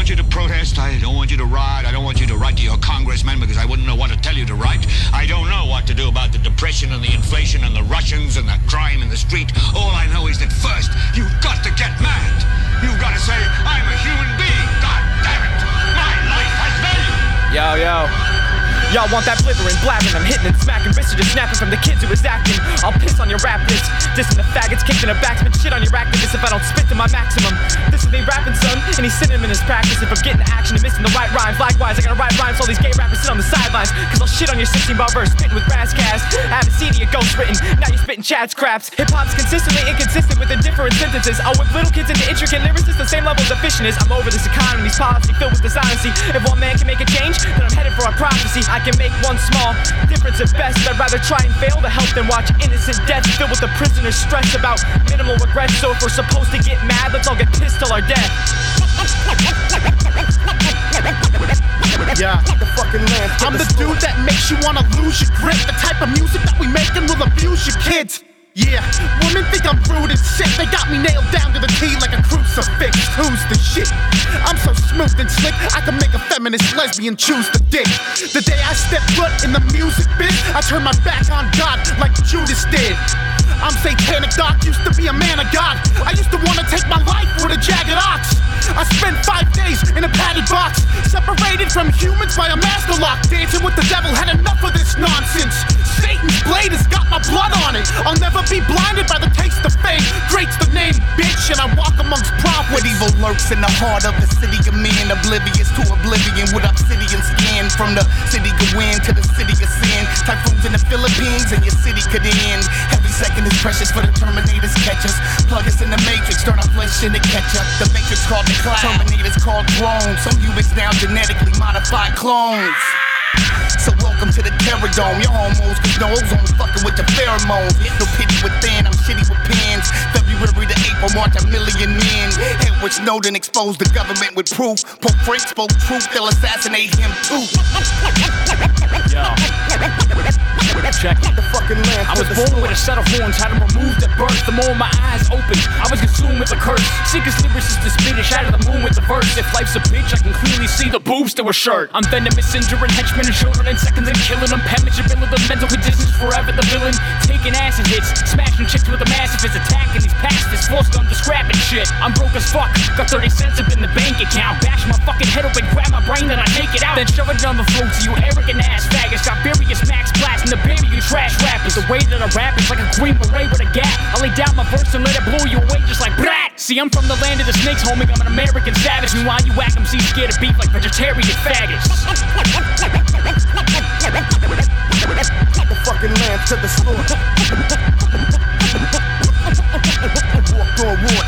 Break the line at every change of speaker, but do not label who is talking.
want you to protest. I don't want you to riot. I don't want you to write to your congressman because I wouldn't know what to tell you to write. I don't know what to do about the depression and the inflation and the Russians and the crime in the street. All I know is that first, you've got to get mad. You've got to say, I'm a human being. God damn it. My life has value.
Yo. Y'all want that blizzard and blabbing, I'm hitting and smacking, wrists are just snapping from the kids who was acting. I'll piss on your rap list, dissing the faggots, kicking the backsman, shit on your activists if I don't spit to my maximum. This is me rapping, son, and he's sitting in his practice. If I'm getting action and missing the right rhymes, likewise, I gotta write rhymes so all these gay rappers sit on the sidelines. Cause I'll shit on your 16-bar verse, spitting with Razzcast. I haven't seen your ghost written, now you're spitting Chad's craps. Hip-hop's consistently inconsistent with indifferent sentences. I'll whip little kids into intricate lyrics, it's the same level as the fishing is. I'm over this economy's policy filled with dishonesty. If one man can make a change, then I'm headed for a prophecy. I can make one small difference at best. I'd rather try and fail to help than watch innocent deaths filled with the prisoner's stress about minimal regrets. So if we're supposed to get mad, let's all get pissed till our death.
Yeah, the fucking land. I'm the dude that makes you wanna lose your grip. The type of music that we making will abuse your kids. Yeah, women think I'm rude and sick. They got me nailed down to the T like a crucifix. Who's the shit? I'm so smooth and slick, I can make a feminist lesbian choose the dick. The day I step foot in the music biz, I turn my back on God like Judas did. I'm satanic, Doc, used to be a man of God. I used to wanna take my life with a jagged ox. I spent 5 days in a padded box, separated from humans by a master lock. Dancing with the devil, had enough of this nonsense. Satan's blade has got my blood on it. I'll never be blinded by the taste of fame. Great's the name, bitch, and I walk amongst prophets.
What evil lurks in the heart of the city of men, oblivious to oblivion with obsidian skin. From the city of wind to the city of sin. Typhoons in the Philippines and your city could end. Every second is precious for the Terminators catch us. Plug us in the matrix, turn our flesh into ketchup. The matrix called the cloud, Terminators called drones. Some humans now genetically modified clones. So welcome to the Terror Dome. Your homos, cause no ozone fucking with the pheromones. No pity within, I'm shitty with pens. February to April, March, 1 million men. Edward Snowden exposed the government with proof. Pope Frank spoke truth, they'll assassinate him too.
Yo. Check it.
The fucking land.
I was born with a set of horns, had them removed at birth. The moment my eyes opened, I was consumed with a curse. Sickest lyricist to spit it, shattered the moon with the verse. If life's a bitch, I can clearly see the boobs to her shirt. I'm venomous, enduring henchmen and children in seconds and killing them. Penetrable the mental conditions, forever the villain. Taking acid hits, smashing chicks with a massive is attacking these pastas, forced them to scrapping shit. I'm broke as fuck, got 30 cents up in the bank account. Bash my fucking head open, grab my brain, then I take it out. Then shove it down the throat to you arrogant ass faggots. Got various max blasts and the baby you trash rappers. The way that I rap is like a green beret with a gap. I lay down my verse and let it blow you away just like brat. See, I'm from the land of the snakes, homie, I'm an American savage. Meanwhile, you whack MC scared of beef like vegetarian faggots.
The fucking land to the slaughter. Walked on water.